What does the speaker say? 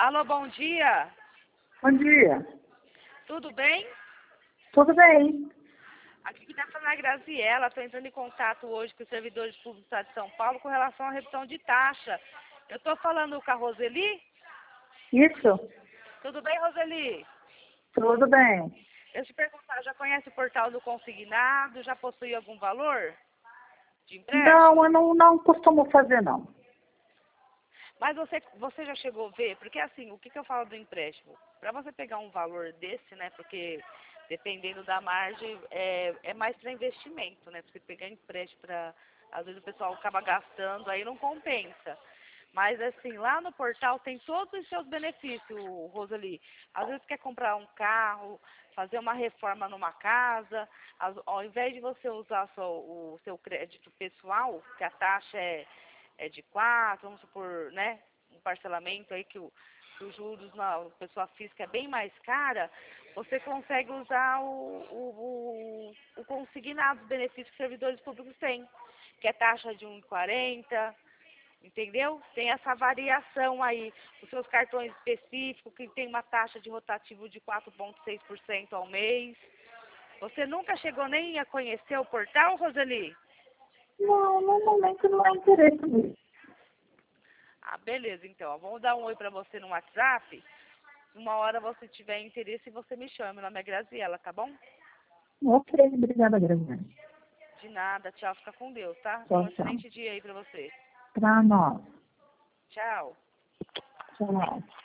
Alô, bom dia. Bom dia. Tudo bem? Tudo bem? Aqui que está falando a Graziela. Estou entrando em contato hoje com os servidores públicos do Estado de São Paulo com relação à redução de taxa. Eu estou falando com a Roseli? Isso? Tudo bem, Roseli? Tudo bem. Eu te perguntar, já conhece o portal do Consignado? Já possui algum valor de empréstimo? Não, eu não costumo fazer, não. Mas você já chegou a ver? Porque assim, o que eu falo do empréstimo? Para você pegar um valor desse, né? Porque dependendo da margem, é mais para investimento, né? Você pegar empréstimo para... Às vezes o pessoal acaba gastando, aí não compensa. Mas assim, lá no portal tem todos os seus benefícios, Roseli. Às vezes quer comprar um carro, fazer uma reforma numa casa, ao invés de você usar o seu crédito pessoal, que a taxa é de 4, vamos supor, né? Um parcelamento aí que os juros na pessoa física é bem mais cara, você consegue usar o consignado, os benefícios que os servidores públicos têm, que é taxa de 1,40. Entendeu? Tem essa variação aí. Os seus cartões específicos, que tem uma taxa de rotativo de 4,6% ao mês. Você nunca chegou nem a conhecer o portal, Roseli? Não, no momento não há interesse nisso. Ah, beleza, então. Ó, vamos dar um oi pra você no WhatsApp. Uma hora você tiver interesse, você me chama. Meu nome é Graziela, tá bom? Ok, obrigada, Graziela. De nada. Tchau. Fica com Deus, tá? Um Tchau, tchau. excelente dia aí pra você. Para nós. Tchau. Tchau.